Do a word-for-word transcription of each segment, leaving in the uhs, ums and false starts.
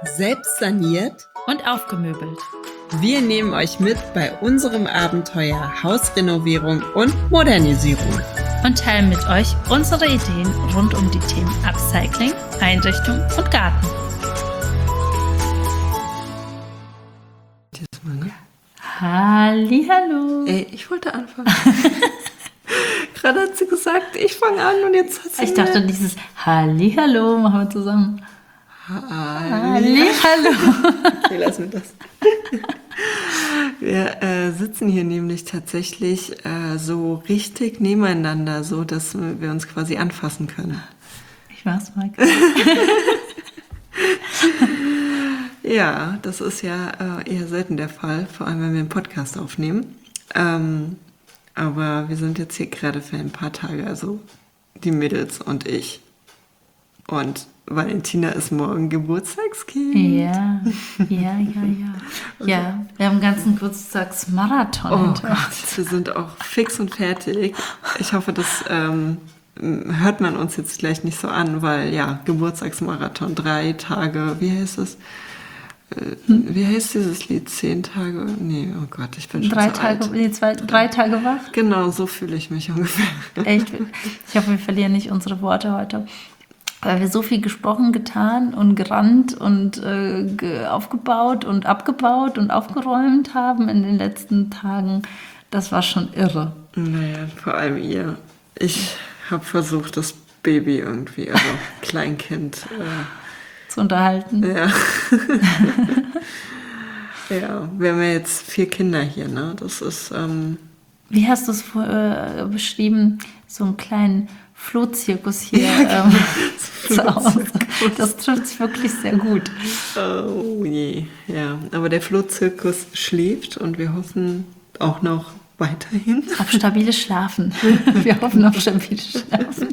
Selbst saniert und aufgemöbelt. Wir nehmen euch mit bei unserem Abenteuer Hausrenovierung und Modernisierung. Und teilen mit euch unsere Ideen rund um die Themen Upcycling, Einrichtung und Garten. Diesmal, ne? Hallihallo. Ey, ich wollte anfangen. Gerade hat sie gesagt, ich fange an und jetzt hat sie Ich dachte, dieses Hallihallo machen wir zusammen. Halli. Hallihallo. Okay, lassen wir das. Wir äh, sitzen hier nämlich tatsächlich äh, so richtig nebeneinander, so dass wir uns quasi anfassen können. Ich mach's mal. Ja, das ist ja äh, eher selten der Fall, vor allem wenn wir einen Podcast aufnehmen. Ähm, aber wir sind jetzt hier gerade für ein paar Tage, also die Mädels und ich. Und Valentina ist morgen Geburtstagskind. Ja, ja, ja, ja. Ja, wir haben einen ganzen Geburtstagsmarathon. Oh hinter uns. Gott, wir sind auch fix und fertig. Ich hoffe, das ähm, hört man uns jetzt gleich nicht so an, weil ja, Geburtstagsmarathon, drei Tage, wie heißt es? Äh, wie heißt dieses Lied? Zehn Tage? Nee, oh Gott, ich bin schon Drei so Tage, alt. nee, zwei, drei Tage wach. Genau, so fühle ich mich ungefähr. Echt? Ich hoffe, wir verlieren nicht unsere Worte heute. Weil wir so viel gesprochen, getan und gerannt und äh, ge- aufgebaut und abgebaut und aufgeräumt haben in den letzten Tagen. Das war schon irre. Naja, vor allem ihr. Ich habe versucht, das Baby irgendwie, also Kleinkind, äh, Zu unterhalten. ja. Ja, wir haben ja jetzt vier Kinder hier, ne? Das ist, ähm, Wie hast du es vor- äh, beschrieben? So einen kleinen Flohzirkus hier Ja, ähm, genau. zu Hause. Das trifft sich wirklich sehr gut. oh je, ja. Aber der Flohzirkus schläft und wir hoffen auch noch weiterhin. Auf stabiles Schlafen. Wir hoffen auf stabiles Schlafen.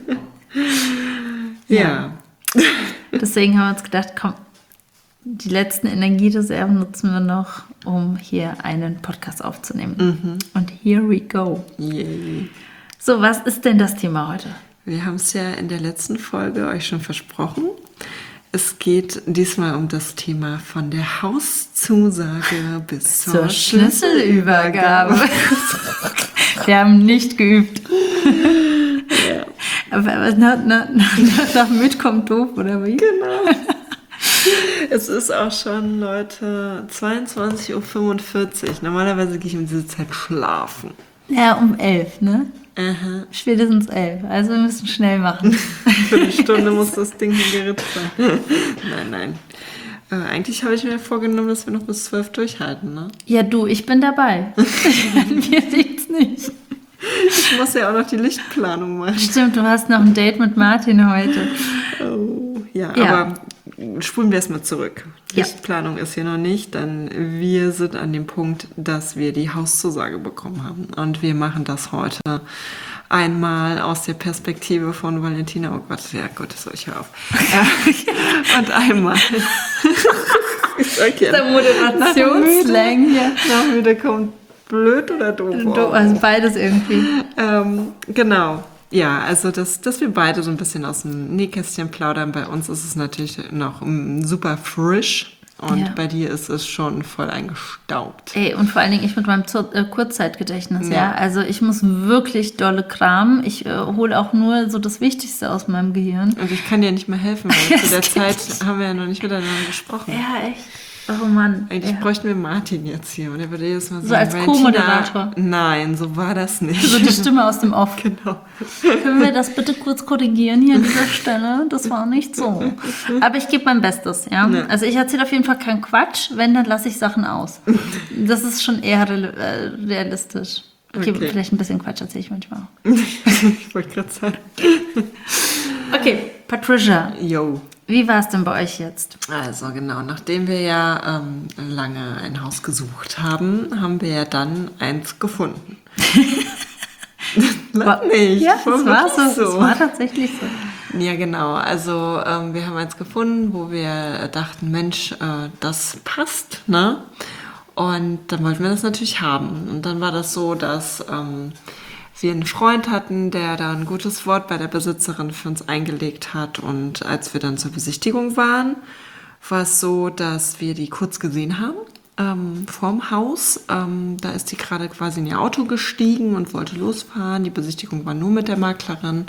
Ja. Deswegen haben wir uns gedacht, komm, die letzten Energiereserven nutzen wir noch, um hier einen Podcast aufzunehmen. Und here we go. Yay. So, was ist denn das Thema heute? Wir haben es ja in der letzten Folge euch schon versprochen. Es geht diesmal um das Thema von der Hauszusage bis zur, Zur Schlüsselübergabe. Wir haben nicht geübt. Ja. Aber, aber nach, nach, nach, nach mit kommt doof, oder wie? Genau. Es ist auch schon, Leute, zweiundzwanzig Uhr fünfundvierzig. Normalerweise gehe ich um diese Zeit schlafen. Ja, um elf, ne? Aha. Spätestens elf. Also wir müssen schnell machen. Für eine Stunde muss das Ding hier geritzt sein. Nein, nein. Äh, eigentlich habe ich mir vorgenommen, dass wir noch bis zwölf durchhalten, ne? Ja, du, ich bin dabei. Mir liegt's nicht. Ich muss ja auch noch die Lichtplanung machen. Stimmt, du hast noch ein Date mit Martin heute. Oh, ja, Ja. aber spulen wir erstmal zurück. Ja. Lichtplanung ist hier noch nicht, denn wir sind an dem Punkt, dass wir die Hauszusage bekommen haben. Und wir machen das heute einmal aus der Perspektive von Valentina. Oh Gott, ja Gott, soll ich hör auf. Äh, Und einmal. Okay. Der Moderationsslang hier. Nach müde kommt blöd oder doof. Du, also beides irgendwie. Ähm, genau. Ja, also dass, dass wir beide so ein bisschen aus dem Nähkästchen plaudern. Bei uns ist es natürlich noch mm, super frisch und Ja. bei dir ist es schon voll eingestaubt. Ey, und vor allen Dingen ich mit meinem Zur- äh, Kurzzeitgedächtnis, ja. Ja. Also ich muss wirklich dolle kramen. Ich äh, hole auch nur so das Wichtigste aus meinem Gehirn. Und ich kann dir nicht mehr helfen, weil zu der Das geht Zeit haben wir ja noch nicht miteinander gesprochen. Ja, echt. Oh Mann. Eigentlich ja. bräuchten wir Martin jetzt hier und er würde jedes Mal sagen, So als Valentina, Co-Moderator. Nein, so war das nicht. So die Stimme aus dem Off. Genau. Können wir das bitte kurz korrigieren hier an dieser Stelle? Das war nicht so. Aber ich gebe mein Bestes, ja. Ja. Also ich erzähle auf jeden Fall keinen Quatsch, wenn, dann lasse ich Sachen aus. Das ist schon eher real- äh, realistisch. Okay, Okay. vielleicht ein bisschen Quatsch erzähle ich manchmal auch. Ich wollte gerade sagen. Okay, Patricia, Yo. wie war es denn bei euch jetzt? Also genau, nachdem wir ja ähm, lange ein Haus gesucht haben, haben wir ja dann eins gefunden. Lach nicht, Ja, war das war wirklich so. Das war tatsächlich so. Ja, genau. Also ähm, wir haben eins gefunden, wo wir dachten, Mensch, äh, das passt, ne? Und dann wollten wir das natürlich haben. Und dann war das so, dass ähm, wir einen Freund hatten, der da ein gutes Wort bei der Besitzerin für uns eingelegt hat. Und als wir dann zur Besichtigung waren, war es so, dass wir die kurz gesehen haben. Ähm, vorm Haus. Ähm, da ist die gerade quasi in ihr Auto gestiegen und wollte losfahren. Die Besichtigung war nur mit der Maklerin.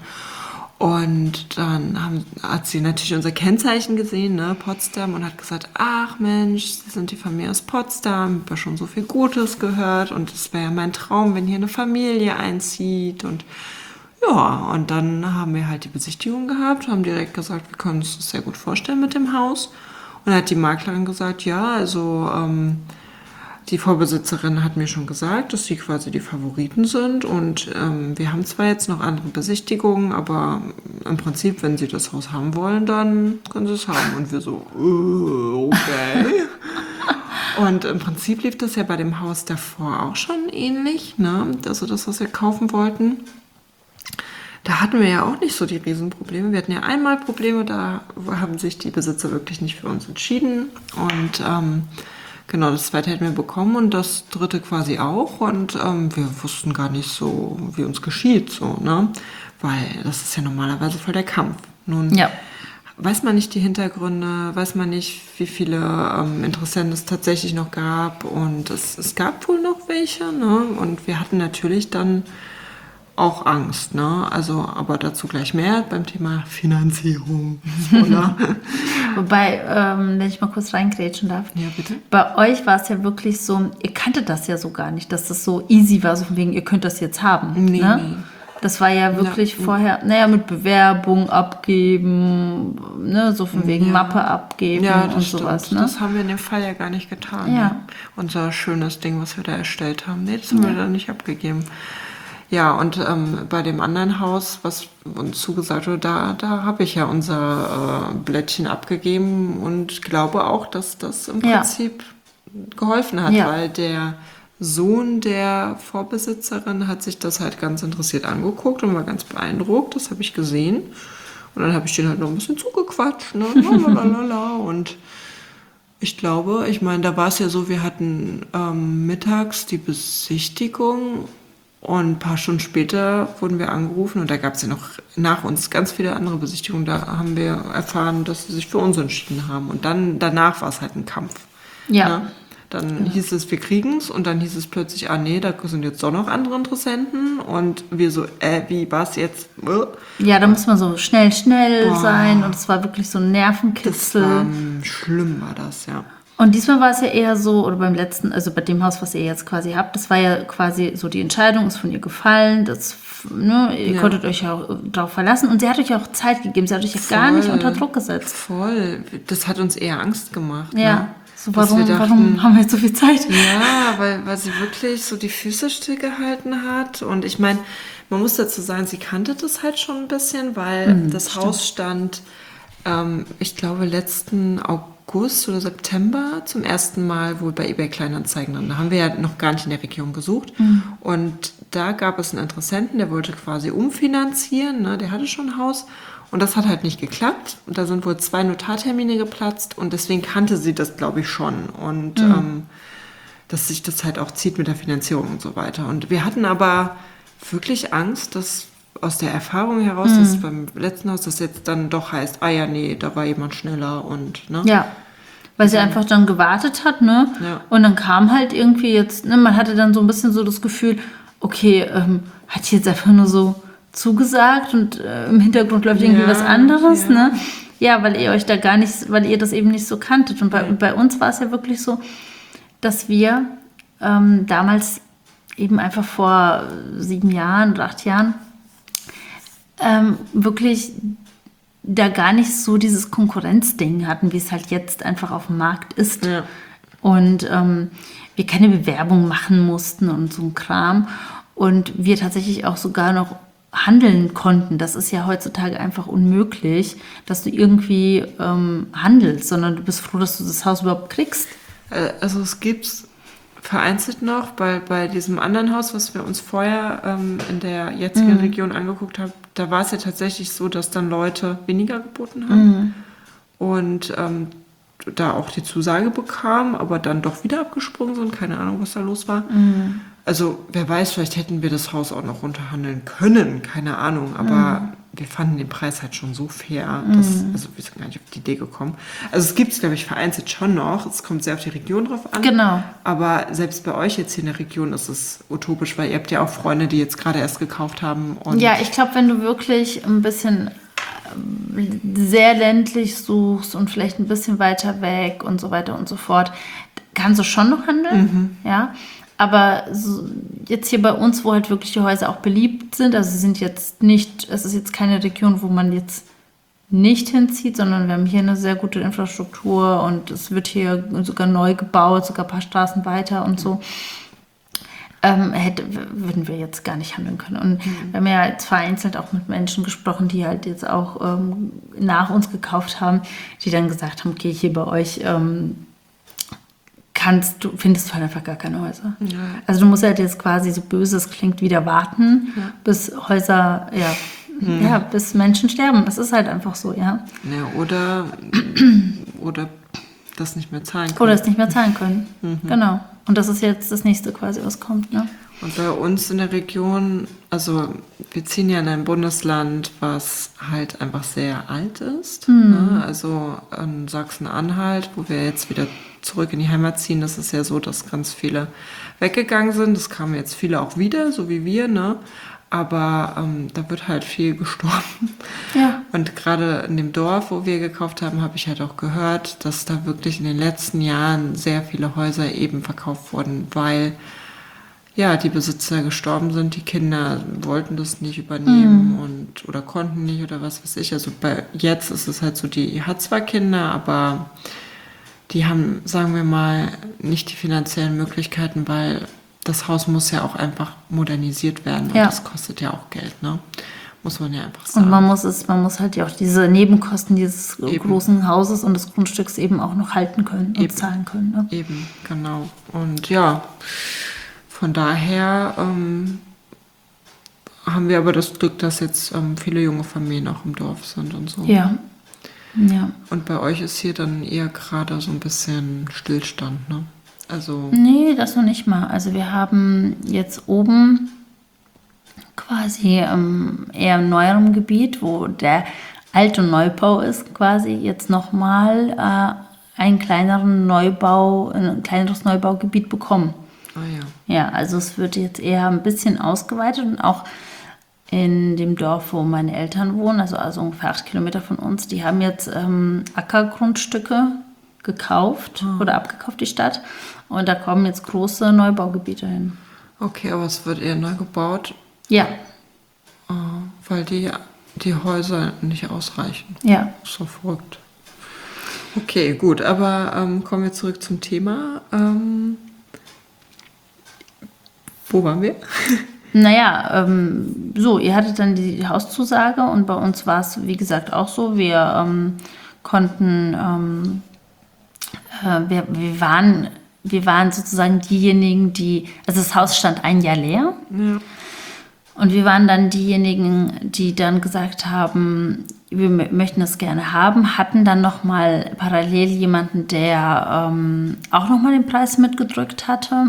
Und dann haben, hat sie natürlich unser Kennzeichen gesehen, ne, Potsdam, und hat gesagt, ach Mensch, Sie sind die Familie aus Potsdam, ich habe ja schon so viel Gutes gehört und es wäre ja mein Traum, wenn hier eine Familie einzieht. Und ja, und dann haben wir halt die Besichtigung gehabt, haben direkt gesagt, wir können uns das sehr gut vorstellen mit dem Haus. Und dann hat die Maklerin gesagt, ja, also ähm, die Vorbesitzerin hat mir schon gesagt, dass sie quasi die Favoriten sind. Und ähm, wir haben zwar jetzt noch andere Besichtigungen, aber im Prinzip, wenn sie das Haus haben wollen, dann können sie es haben. Und wir so, äh, okay. Und im Prinzip lief das ja bei dem Haus davor auch schon ähnlich, ne? Also das, was wir kaufen wollten. Da hatten wir ja auch nicht so die Riesenprobleme. Wir hatten ja einmal Probleme, da haben sich die Besitzer wirklich nicht für uns entschieden. Und ähm, genau, das zweite hätten wir bekommen und das dritte quasi auch. Und ähm, wir wussten gar nicht so, wie uns geschieht, so, ne? Weil das ist ja normalerweise voll der Kampf. Nun Ja. weiß man nicht die Hintergründe, weiß man nicht, wie viele ähm, Interessenten es tatsächlich noch gab. Und es, es gab wohl noch welche, ne? Und wir hatten natürlich dann auch Angst, ne? Also, aber dazu gleich mehr beim Thema Finanzierung. Spoiler. Wobei, ähm, wenn ich mal kurz reingrätschen darf. Ja, bitte. Bei euch war es ja wirklich so, ihr kanntet das ja so gar nicht, dass das so easy war, so von wegen, ihr könnt das jetzt haben. Nee, ne? nee. Das war ja wirklich Ja. vorher, naja, mit Bewerbung abgeben, ne, so von wegen Ja. Mappe abgeben Ja, und das stimmt. sowas, ne? Das haben wir in dem Fall ja gar nicht getan. Ja. Ne? Unser schönes Ding, was wir da erstellt haben. Nee, das haben Ja. wir dann nicht abgegeben. Ja, und ähm, bei dem anderen Haus, was uns zugesagt wurde, da, da habe ich ja unser äh, Blättchen abgegeben und glaube auch, dass das im Ja. Prinzip geholfen hat, Ja. weil der Sohn der Vorbesitzerin hat sich das halt ganz interessiert angeguckt und war ganz beeindruckt, das habe ich gesehen. Und dann habe ich den halt noch ein bisschen zugequatscht, ne? Lalalala. Und ich glaube, ich meine, da war es ja so, wir hatten ähm, mittags die Besichtigung und ein paar Stunden später wurden wir angerufen und da gab es ja noch nach uns ganz viele andere Besichtigungen. Da haben wir erfahren, dass sie sich für uns entschieden haben. Und dann danach war es halt ein Kampf. Ja. Ne? Dann hieß es, wir kriegen es und dann hieß es plötzlich, ah nee, da sind jetzt doch noch andere Interessenten. Und wir so, äh, wie war es jetzt? Ja, da muss man so schnell, schnell Boah. sein und es war wirklich so ein Das Nervenkitzel. war ähm, schlimm, war das, ja. Und diesmal war es ja eher so, oder beim letzten, also bei dem Haus, was ihr jetzt quasi habt, das war ja quasi so, die Entscheidung ist von ihr gefallen, das, ne, ihr Ja. konntet euch ja auch drauf verlassen und sie hat euch auch Zeit gegeben, sie hat euch ja gar nicht Voll. unter Druck gesetzt. Voll. Das hat uns eher Angst gemacht. Ja, Ne? so Dass warum, wir dachten, warum haben wir jetzt so viel Zeit? Ja, weil, weil sie wirklich so die Füße stillgehalten hat. Und ich meine, man muss dazu sagen, sie kannte das halt schon ein bisschen, weil Mhm, das Haus stand, ähm, ich glaube, letzten August oder September zum ersten Mal wohl bei eBay Kleinanzeigen drin. Da haben wir ja noch gar nicht in der Region gesucht. Mhm. Und da gab es einen Interessenten, der wollte quasi umfinanzieren, ne? Der hatte schon ein Haus. Und das hat halt nicht geklappt. Und da sind wohl zwei Notartermine geplatzt. Und deswegen kannte sie das, glaube ich, schon. Und ähm, dass sich das halt auch zieht mit der Finanzierung und so weiter. Und wir hatten aber wirklich Angst, dass aus der Erfahrung heraus, dass beim letzten Haus das jetzt dann doch heißt, ah ja, nee, da war jemand schneller und, ne? Ja, weil sie einfach dann gewartet hat, ne? Ja. Und dann kam halt irgendwie jetzt, ne, man hatte dann so ein bisschen so das Gefühl, okay, ähm, hat die jetzt einfach nur so zugesagt und äh, im Hintergrund läuft irgendwie Ja, was anderes, ja. ne? Ja, weil ihr euch da gar nicht, weil ihr das eben nicht so kanntet. Und bei, Ja. bei uns war es ja wirklich so, dass wir ähm, damals eben einfach vor sieben Jahren oder acht Jahren ähm, wirklich da gar nicht so dieses Konkurrenzding hatten, wie es halt jetzt einfach auf dem Markt ist. Ja. Und ähm, wir keine Bewerbung machen mussten und so ein Kram. Und wir tatsächlich auch sogar noch handeln konnten. Das ist ja heutzutage einfach unmöglich, dass du irgendwie ähm, handelst, sondern du bist froh, dass du das Haus überhaupt kriegst. Äh, Also es gibt vereinzelt noch, bei, bei diesem anderen Haus, was wir uns vorher ähm, in der jetzigen Mhm. Region angeguckt haben, da war es ja tatsächlich so, dass dann Leute weniger geboten haben Mhm. und ähm, da auch die Zusage bekamen, aber dann doch wieder abgesprungen sind. Keine Ahnung, was da los war. Mhm. Also wer weiß, vielleicht hätten wir das Haus auch noch runterhandeln können, keine Ahnung. Aber wir fanden den Preis halt schon so fair, dass, also wir sind gar nicht auf die Idee gekommen. Also es gibt es, glaube ich, vereinzelt schon noch. Es kommt sehr auf die Region drauf an. Genau. Aber selbst bei euch jetzt hier in der Region ist es utopisch, weil ihr habt ja auch Freunde, die jetzt gerade erst gekauft haben. Und Ja, ich glaube, wenn du wirklich ein bisschen ähm, sehr ländlich suchst und vielleicht ein bisschen weiter weg und so weiter und so fort, kannst du schon noch handeln, ja. Aber so jetzt hier bei uns, wo halt wirklich die Häuser auch beliebt sind, also sie sind jetzt nicht, es ist jetzt keine Region, wo man jetzt nicht hinzieht, sondern wir haben hier eine sehr gute Infrastruktur und es wird hier sogar neu gebaut, sogar ein paar Straßen weiter und so. Ähm, hätte, würden wir jetzt gar nicht handeln können. Und mhm. wir haben ja jetzt vereinzelt auch mit Menschen gesprochen, die halt jetzt auch ähm, nach uns gekauft haben, die dann gesagt haben, okay, hier bei euch ähm, kannst du, findest du halt einfach gar keine Häuser. Ja. Also du musst halt jetzt quasi, so böse es klingt, wieder warten, ja. bis Häuser, ja, hm. ja, bis Menschen sterben. Das ist halt einfach so, ja. Ja, oder, oder das nicht mehr zahlen können. Oder es nicht mehr zahlen können, mhm. genau. Und das ist jetzt das nächste quasi, was kommt, ne? Und bei uns in der Region, also wir ziehen ja in ein Bundesland, was halt einfach sehr alt ist. Mhm. Ne? Also in Sachsen-Anhalt, wo wir jetzt wieder zurück in die Heimat ziehen, das ist ja so, dass ganz viele weggegangen sind. Es kamen jetzt viele auch wieder, so wie wir, ne? Aber ähm, da wird halt viel gestorben. Ja. Und gerade in dem Dorf, wo wir gekauft haben, habe ich halt auch gehört, dass da wirklich in den letzten Jahren sehr viele Häuser eben verkauft wurden, weil ja, die Besitzer gestorben sind, die Kinder wollten das nicht übernehmen mhm. und oder konnten nicht oder was weiß ich. Also bei jetzt ist es halt so, die hat zwar Kinder, aber die haben, sagen wir mal, nicht die finanziellen Möglichkeiten, weil das Haus muss ja auch einfach modernisiert werden und ja. das kostet ja auch Geld, ne? Muss man ja einfach sagen. Und man muss es, man muss halt ja auch diese Nebenkosten dieses eben. großen Hauses und des Grundstücks eben auch noch halten können und eben. zahlen können. Ne? Eben, genau. Und ja, von daher ähm, haben wir aber das Glück, dass jetzt ähm, viele junge Familien auch im Dorf sind und so. Ja. Ja. Und bei euch ist hier dann eher gerade so ein bisschen Stillstand, ne? Also nee, das noch nicht mal. Also wir haben jetzt oben quasi ähm, eher im neueren Gebiet, wo der alte Neubau ist, quasi jetzt nochmal äh, einen kleineren Neubau, ein kleineres Neubaugebiet bekommen. Ah ja. Ja, also es wird jetzt eher ein bisschen ausgeweitet und auch in dem Dorf, wo meine Eltern wohnen, also, also ungefähr acht Kilometer von uns, die haben jetzt ähm, Ackergrundstücke gekauft oh. oder abgekauft, die Stadt. Und da kommen jetzt große Neubaugebiete hin. Okay, aber es wird eher neu gebaut? Ja. Oh, weil die, die Häuser nicht ausreichen. Ja. So verrückt. Okay, gut, aber ähm, kommen wir zurück zum Thema. Ähm, wo waren wir? Naja, ähm, so, ihr hattet dann die Hauszusage und bei uns war es, wie gesagt, auch so. Wir ähm, konnten, ähm, äh, wir, wir, waren, wir waren sozusagen diejenigen, die, also das Haus stand ein Jahr leer. Ja. Und wir waren dann diejenigen, die dann gesagt haben, wir möchten das gerne haben, hatten dann nochmal parallel jemanden, der ähm, auch nochmal den Preis mitgedrückt hatte.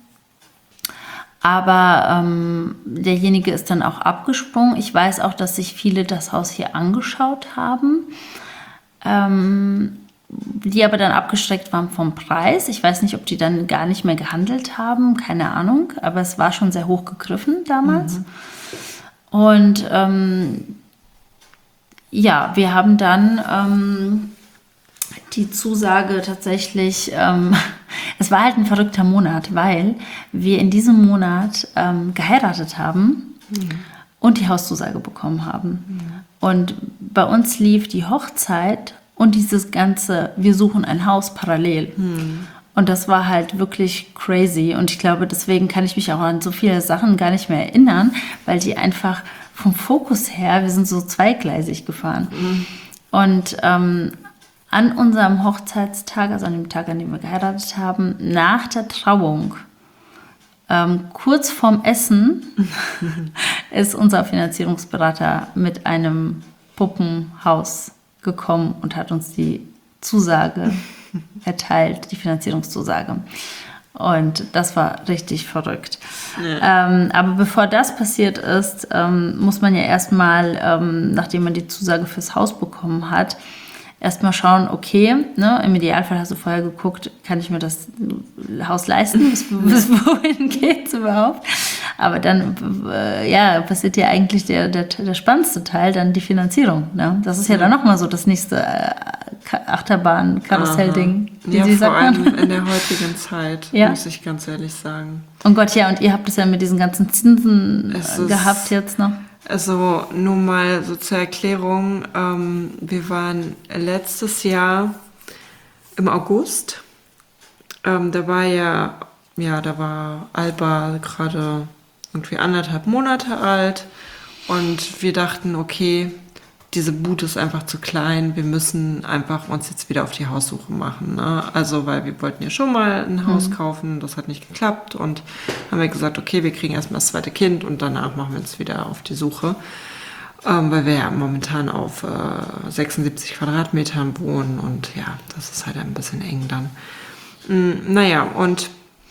Aber ähm, derjenige ist dann auch abgesprungen. Ich weiß auch, dass sich viele das Haus hier angeschaut haben, ähm, die aber dann abgeschreckt waren vom Preis. Ich weiß nicht, ob die dann gar nicht mehr gehandelt haben, keine Ahnung. Aber es war schon sehr hoch gegriffen damals. Mhm. Und ähm, ja, wir haben dann ähm, die Zusage tatsächlich, ähm, es war halt ein verrückter Monat, weil wir in diesem Monat ähm, geheiratet haben mhm. und die Hauszusage bekommen haben. Mhm. Und bei uns lief die Hochzeit und dieses ganze, wir suchen ein Haus parallel. Mhm. Und das war halt wirklich crazy. Und ich glaube, deswegen kann ich mich auch an so viele Sachen gar nicht mehr erinnern, weil die einfach vom Fokus her, wir sind so zweigleisig gefahren. Mhm. Und ähm, an unserem Hochzeitstag, also an dem Tag, an dem wir geheiratet haben, nach der Trauung, ähm, kurz vorm Essen, ist unser Finanzierungsberater mit einem Puppenhaus gekommen und hat uns die Zusage erteilt, die Finanzierungszusage. Und das war richtig verrückt. Ja. Ähm, aber bevor das passiert ist, ähm, muss man ja erstmal, ähm, nachdem man die Zusage fürs Haus bekommen hat, erstmal schauen, okay, ne, im Idealfall hast du vorher geguckt, kann ich mir das Haus leisten, bis, bis wohin geht es überhaupt? Aber dann, äh, ja, passiert ja eigentlich der, der, der spannendste Teil, dann die Finanzierung. Ne? Das ist ja, ja dann nochmal so das nächste äh, Achterbahn-Karussell-Ding. Ja, vor sagt allem in der heutigen Zeit, ja. muss ich ganz ehrlich sagen. Oh Gott, ja, und ihr habt es ja mit diesen ganzen Zinsen es gehabt jetzt noch. Also nur mal so zur Erklärung, ähm, wir waren letztes Jahr im August, ähm, da war ja, ja, da war Alba gerade irgendwie anderthalb Monate alt und wir dachten, okay, diese Bude ist einfach zu klein, wir müssen einfach uns jetzt wieder auf die Haussuche machen. Ne? Also, weil wir wollten ja schon mal ein Haus mhm. kaufen, das hat nicht geklappt und haben wir gesagt, okay, wir kriegen erstmal das zweite Kind und danach machen wir uns wieder auf die Suche, ähm, weil wir ja momentan auf äh, sechsundsiebzig Quadratmetern wohnen und ja, das ist halt ein bisschen eng dann. Mm, naja, und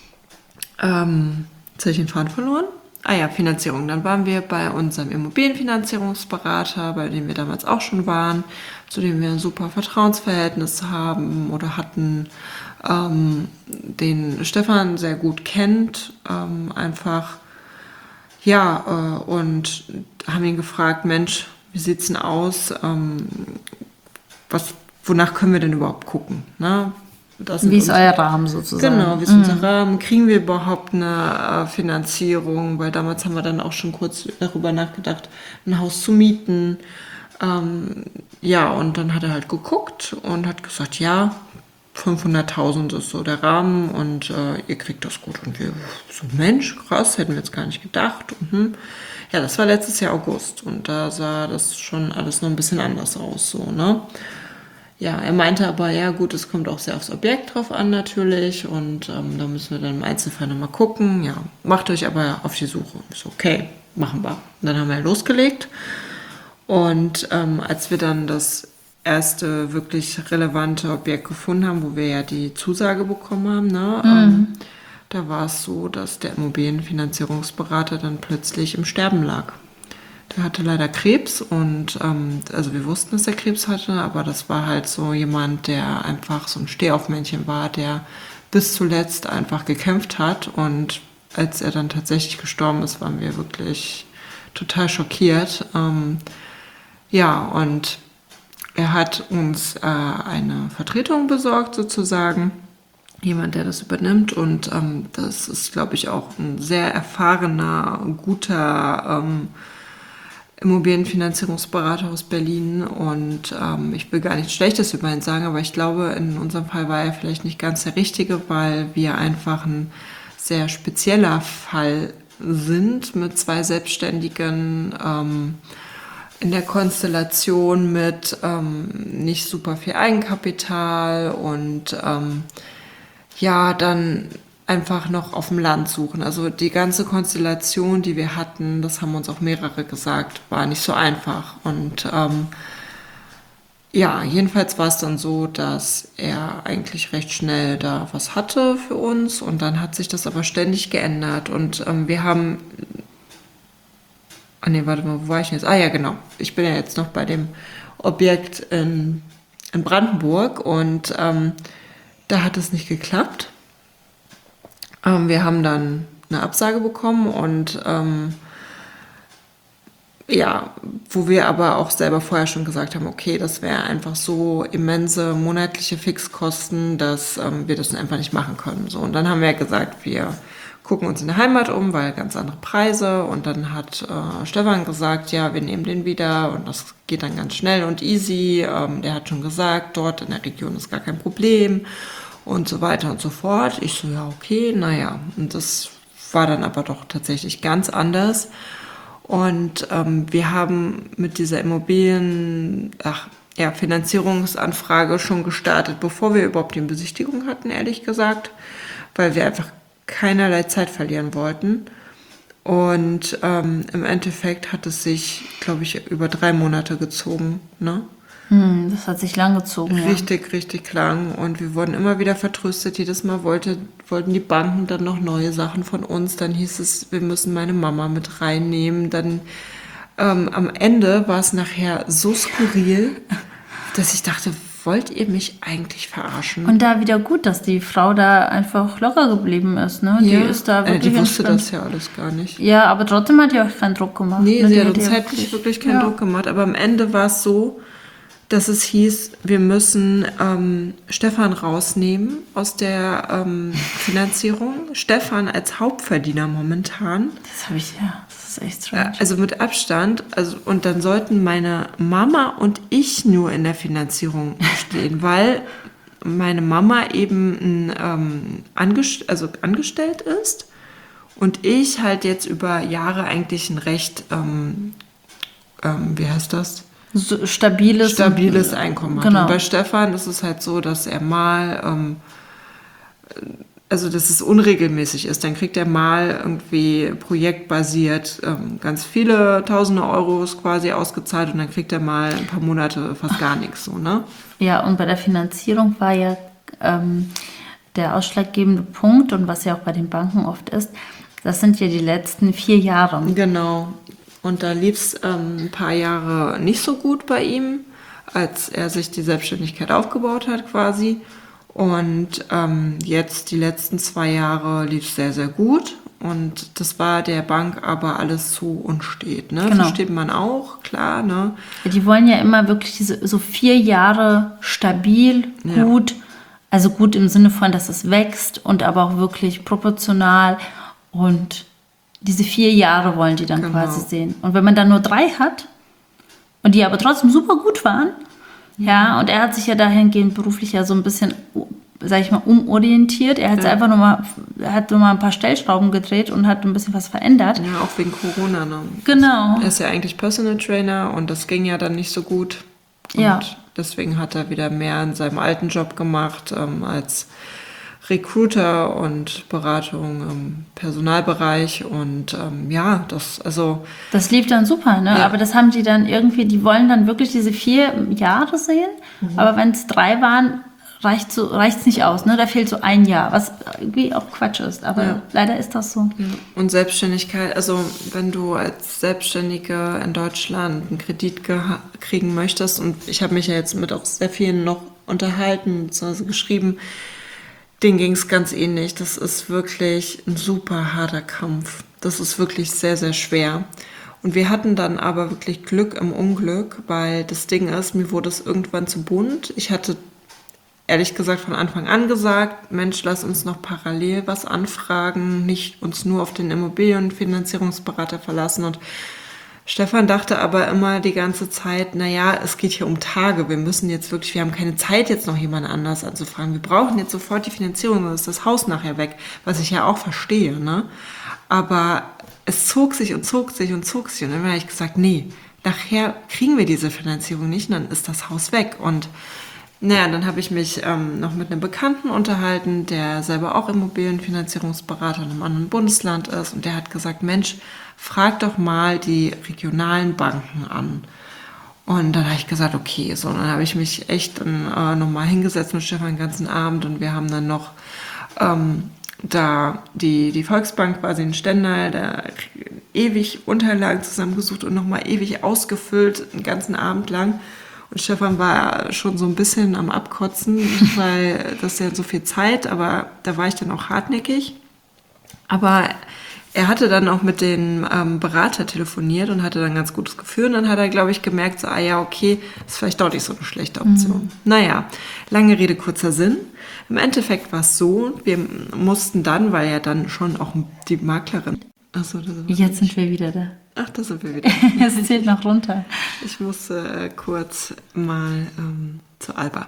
ähm, jetzt habe ich den Faden verloren. Ah ja, Finanzierung. Dann waren wir bei unserem Immobilienfinanzierungsberater, bei dem wir damals auch schon waren, zu dem wir ein super Vertrauensverhältnis haben oder hatten, ähm, den Stefan sehr gut kennt, ähm, einfach, ja, äh, und haben ihn gefragt, Mensch, wie sieht's denn aus? Ähm, was, wonach können wir denn überhaupt gucken? Ne? Wie ist euer Rahmen sozusagen? Genau, wie ist mhm. unser Rahmen? Kriegen wir überhaupt eine äh, Finanzierung? Weil damals haben wir dann auch schon kurz darüber nachgedacht, ein Haus zu mieten. Ähm, ja, und dann hat er halt geguckt und hat gesagt, ja, fünfhunderttausend ist so der Rahmen und äh, ihr kriegt das gut. Und wir so, Mensch, krass, hätten wir jetzt gar nicht gedacht. Mhm. Ja, das war letztes Jahr August und da sah das schon alles noch ein bisschen anders aus, so, ne? Ja, er meinte aber, ja gut, es kommt auch sehr aufs Objekt drauf an natürlich und ähm, da müssen wir dann im Einzelfall nochmal gucken. Ja, macht euch aber auf die Suche. Ich so, okay, machen wir. Und dann haben wir losgelegt und ähm, als wir dann das erste wirklich relevante Objekt gefunden haben, wo wir ja die Zusage bekommen haben, ne, mhm. ähm, da war es so, dass der Immobilienfinanzierungsberater dann plötzlich im Sterben lag. Der hatte leider Krebs und ähm, also wir wussten, dass er Krebs hatte, aber das war halt so jemand, der einfach so ein Stehaufmännchen war, der bis zuletzt einfach gekämpft hat und als er dann tatsächlich gestorben ist, waren wir wirklich total schockiert. Ähm, ja, und er hat uns äh, eine Vertretung besorgt sozusagen, jemand, der das übernimmt und ähm, das ist, glaube ich, auch ein sehr erfahrener, guter ähm, Immobilienfinanzierungsberater aus Berlin und ähm, ich will gar nichts Schlechtes über ihn sagen, aber ich glaube, in unserem Fall war er vielleicht nicht ganz der Richtige, weil wir einfach ein sehr spezieller Fall sind mit zwei Selbstständigen ähm, in der Konstellation mit ähm, nicht super viel Eigenkapital und ähm, ja, dann einfach noch auf dem Land suchen. Also die ganze Konstellation, die wir hatten, das haben uns auch mehrere gesagt, war nicht so einfach. Und ähm, ja, jedenfalls war es dann so, dass er eigentlich recht schnell da was hatte für uns und dann hat sich das aber ständig geändert. Und ähm, wir haben... Ah ne, warte mal, wo war ich denn jetzt? Ah ja, genau. Ich bin ja jetzt noch bei dem Objekt in, in Brandenburg und ähm, da hat es nicht geklappt. Ähm, wir haben dann eine Absage bekommen und ähm, ja, wo wir aber auch selber vorher schon gesagt haben, okay, das wäre einfach so immense monatliche Fixkosten, dass ähm, wir das einfach nicht machen können. So, und dann haben wir gesagt, wir gucken uns in der Heimat um, weil ganz andere Preise. Und dann hat äh, Stefan gesagt, ja, wir nehmen den wieder und das geht dann ganz schnell und easy. Ähm, der hat schon gesagt, dort in der Region ist gar kein Problem. Und so weiter und so fort. Ich so, ja, okay, naja. Und das war dann aber doch tatsächlich ganz anders. Und ähm, wir haben mit dieser Immobilien, ach, ja, Finanzierungsanfrage schon gestartet, bevor wir überhaupt die Besichtigung hatten, ehrlich gesagt, weil wir einfach keinerlei Zeit verlieren wollten. Und ähm, im Endeffekt hat es sich, glaube ich, über drei Monate gezogen, ne? Hm, das hat sich lang gezogen, ja. Richtig, richtig lang. Und wir wurden immer wieder vertröstet. Jedes Mal wollte, wollten die Banken dann noch neue Sachen von uns. Dann hieß es, wir müssen meine Mama mit reinnehmen. Dann ähm, am Ende war es nachher so skurril, dass ich dachte, wollt ihr mich eigentlich verarschen? Und da wieder gut, dass die Frau da einfach locker geblieben ist, ne? Die ja, ist da äh, wirklich die wusste entspannt. das ja alles gar nicht. Ja, aber trotzdem hat die euch keinen Druck gemacht. Nee, ne? sie Die hat hat uns ja halt nicht wirklich keinen ja. Druck gemacht. Aber am Ende war es so, dass es hieß, wir müssen ähm, Stefan rausnehmen aus der ähm, Finanzierung. Stefan als Hauptverdiener momentan. Das habe ich, ja, das ist echt Äh, strange. Also mit Abstand. Also, und dann sollten meine Mama und ich nur in der Finanzierung stehen, weil meine Mama eben ein, ähm, angest also angestellt ist und ich halt jetzt über Jahre eigentlich ein recht, ähm, ähm, wie heißt das? So, stabiles, stabiles und, Einkommen hat. Genau. Und bei Stefan ist es halt so, dass er mal, ähm, also dass es unregelmäßig ist. Dann kriegt er mal irgendwie projektbasiert ähm, ganz viele tausende Euros quasi ausgezahlt und dann kriegt er mal ein paar Monate fast gar nichts so, ne? Ja, und bei der Finanzierung war ja ähm, der ausschlaggebende Punkt und was ja auch bei den Banken oft ist, das sind ja die letzten vier Jahre. Genau. Und da lief es ähm, ein paar Jahre nicht so gut bei ihm, als er sich die Selbstständigkeit aufgebaut hat quasi. Und ähm, jetzt die letzten zwei Jahre lief es sehr, sehr gut. Und das war der Bank aber alles zu unstet. Ne? Genau. Versteht man auch, klar. Ne? Die wollen ja immer wirklich diese so vier Jahre stabil, Ja. gut, also gut im Sinne von, dass es wächst und aber auch wirklich proportional und diese vier Jahre wollen die dann Genau. quasi sehen. Und wenn man dann nur drei hat und die aber trotzdem super gut waren, ja, und er hat sich ja dahingehend beruflich ja so ein bisschen, sag ich mal, umorientiert. Er hat Ja. einfach nur mal, er hat nur mal ein paar Stellschrauben gedreht und hat ein bisschen was verändert. Ja, auch wegen Corona. Ne? Genau. Er ist ja eigentlich Personal Trainer und das ging ja dann nicht so gut. Und Ja. deswegen hat er wieder mehr in seinem alten Job gemacht ähm, als Recruiter und Beratung im Personalbereich. Und ähm, ja, das, also Das lief dann super, ne? Ja. Aber das haben die dann irgendwie, die wollen dann wirklich diese vier Jahre sehen. Mhm. Aber wenn es drei waren, reicht so, reicht's nicht aus, ne? Da fehlt so ein Jahr, was irgendwie auch Quatsch ist. Aber Ja. leider ist das so. und Selbstständigkeit, also wenn du als Selbstständige in Deutschland einen Kredit geha- kriegen möchtest, und ich habe mich ja jetzt mit auch sehr vielen noch unterhalten, beziehungsweise geschrieben, denen ging es ganz ähnlich. Das ist wirklich ein super harter Kampf. Das ist wirklich sehr, sehr schwer. Und wir hatten dann aber wirklich Glück im Unglück, weil das Ding ist, mir wurde es irgendwann zu bunt. Ich hatte ehrlich gesagt von Anfang an gesagt, Mensch, lass uns noch parallel was anfragen, nicht uns nur auf den Immobilienfinanzierungsberater verlassen. Und Stefan dachte aber immer die ganze Zeit, naja, es geht hier um Tage, wir müssen jetzt wirklich, wir haben keine Zeit, jetzt noch jemand anders anzufragen. Wir brauchen jetzt sofort die Finanzierung, sonst ist das Haus nachher weg, was ich ja auch verstehe, ne? Aber es zog sich und zog sich und zog sich und dann habe ich gesagt, nee, nachher kriegen wir diese Finanzierung nicht und dann ist das Haus weg. Und naja, dann habe ich mich ähm, noch mit einem Bekannten unterhalten, der selber auch Immobilienfinanzierungsberater in einem anderen Bundesland ist. Und der hat gesagt, Mensch, frag doch mal die regionalen Banken an. Und dann habe ich gesagt, okay, so, dann habe ich mich echt dann, äh, nochmal hingesetzt mit Stefan den ganzen Abend. Und wir haben dann noch ähm, da die, die Volksbank quasi in Stendal, da ewig Unterlagen zusammengesucht und nochmal ewig ausgefüllt, den ganzen Abend lang. Und Stefan war schon so ein bisschen am Abkotzen, weil das ja so viel Zeit, aber da war ich dann auch hartnäckig. Aber er hatte dann auch mit dem ähm, Berater telefoniert und hatte dann ein ganz gutes Gefühl. Und dann hat er, glaube ich, gemerkt, so, ah ja, okay, ist vielleicht doch nicht so eine schlechte Option. Mhm. Naja, lange Rede, kurzer Sinn. Im Endeffekt war es so, wir mussten dann, weil ja dann schon auch die Maklerin... Achso, das ist Jetzt sind wir wieder da. Ach, da sind wir wieder. Es zählt noch runter. Ich musste äh, kurz mal ähm, zu Alba.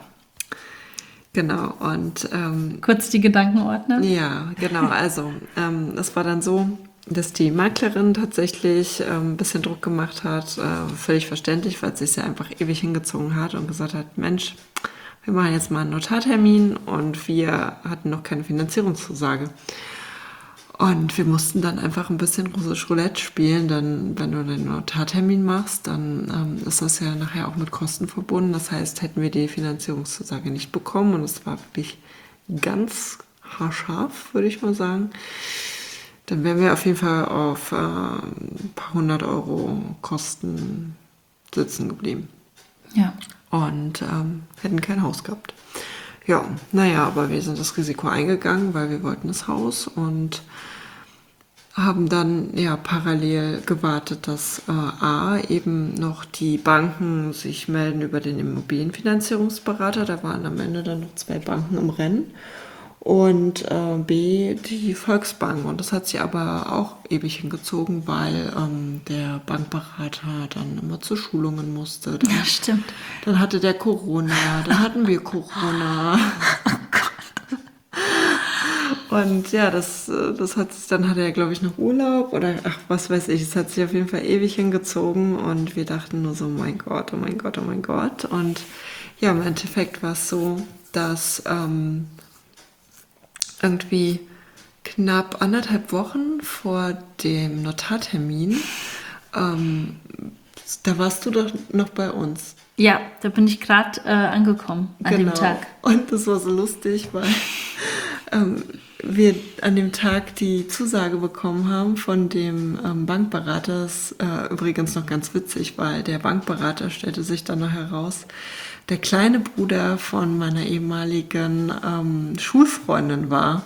Genau, und... Ähm, kurz die Gedanken ordnen? Ja, genau. Also, ähm, es war dann so, dass die Maklerin tatsächlich ähm, ein bisschen Druck gemacht hat. Äh, völlig verständlich, weil sie es ja einfach ewig hingezogen hat und gesagt hat, Mensch, wir machen jetzt mal einen Notartermin und wir hatten noch keine Finanzierungszusage. Und wir mussten dann einfach ein bisschen russisch Roulette spielen, denn wenn du den Notartermin machst, dann ähm, ist das ja nachher auch mit Kosten verbunden. Das heißt, hätten wir die Finanzierungszusage nicht bekommen und es war wirklich ganz haarscharf, würde ich mal sagen, dann wären wir auf jeden Fall auf äh, ein paar hundert Euro Kosten sitzen geblieben. Ja. Und ähm, hätten kein Haus gehabt. Ja, naja, aber wir sind das Risiko eingegangen, weil wir wollten das Haus und haben dann ja parallel gewartet, dass äh, A, eben noch die Banken sich melden über den Immobilienfinanzierungsberater. Da waren am Ende dann noch zwei Banken im Rennen. Und äh, B, die Volksbank. Und das hat sie aber auch ewig hingezogen, weil ähm, der Bankberater dann immer zu Schulungen musste. Dann, Ja, stimmt. Dann hatte der Corona, dann hatten wir Corona. Und ja, das, das hat sich, dann hatte er, glaube ich, noch Urlaub oder ach, was weiß ich. Es hat sich auf jeden Fall ewig hingezogen und wir dachten nur so, mein Gott, oh mein Gott, oh mein Gott. Und ja, im Endeffekt war es so, dass ähm, irgendwie knapp anderthalb Wochen vor dem Notartermin, ähm, da warst du doch noch bei uns. Ja, da bin ich gerade äh, angekommen an Genau. dem Tag. Und das war so lustig, weil ähm, wir an dem Tag die Zusage bekommen haben von dem ähm, Bankberater. Das ist äh, übrigens noch ganz witzig, weil der Bankberater stellte sich dann noch heraus, der kleine Bruder von meiner ehemaligen ähm, Schulfreundin war.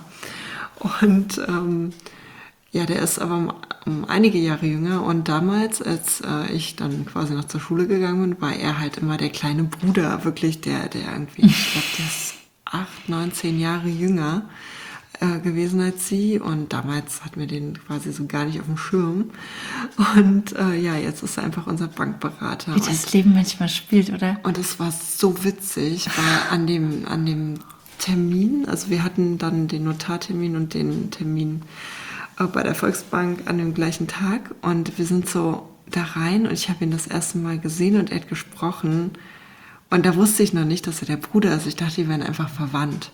Und ähm, ja, der ist aber um, um einige Jahre jünger. Und damals, als äh, ich dann quasi noch zur Schule gegangen bin, war er halt immer der kleine Bruder, wirklich der, der irgendwie, ich glaube, der ist acht, neun, zehn Jahre jünger äh, gewesen als sie. Und damals hatten wir den quasi so gar nicht auf dem Schirm. Und äh, ja, jetzt ist er einfach unser Bankberater. Wie das Leben manchmal spielt, oder? Und es war so witzig, weil an dem, an dem Termin, also wir hatten dann den Notartermin und den Termin äh, bei der Volksbank an dem gleichen Tag und wir sind so da rein und ich habe ihn das erste Mal gesehen und er hat gesprochen und da wusste ich noch nicht, dass er der Bruder ist. Ich dachte, die wären einfach verwandt.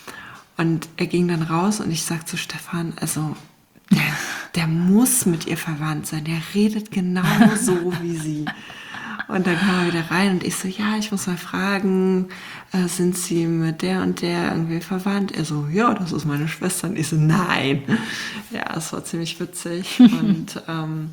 Und er ging dann raus und ich sag zu Stefan, also der, der muss mit ihr verwandt sein, der redet genau so wie sie. Und dann kam er wieder rein und ich so, ja, ich muss mal fragen, äh, sind Sie mit der und der irgendwie verwandt? Er so, ja, das ist meine Schwester. Und ich so, nein. Ja, es war ziemlich witzig. Und ähm,